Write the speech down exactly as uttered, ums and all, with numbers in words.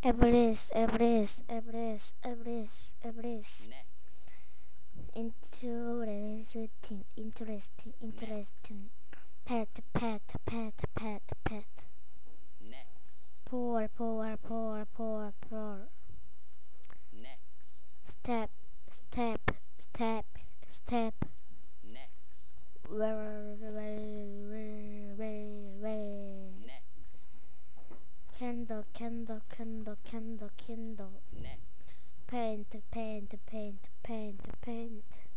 Everest, Everest, Everest, Everest, Everest. Next. Interesting, interesting, interesting. Pet, pet, pet, pet, pet. Next. Pour, pour, pour, pour, pour. Next. Step, step, step, step. Next. Way, way, way, way. Next. Candle, candle, candle, candle, candle. Next. Paint, paint, paint, paint, paint.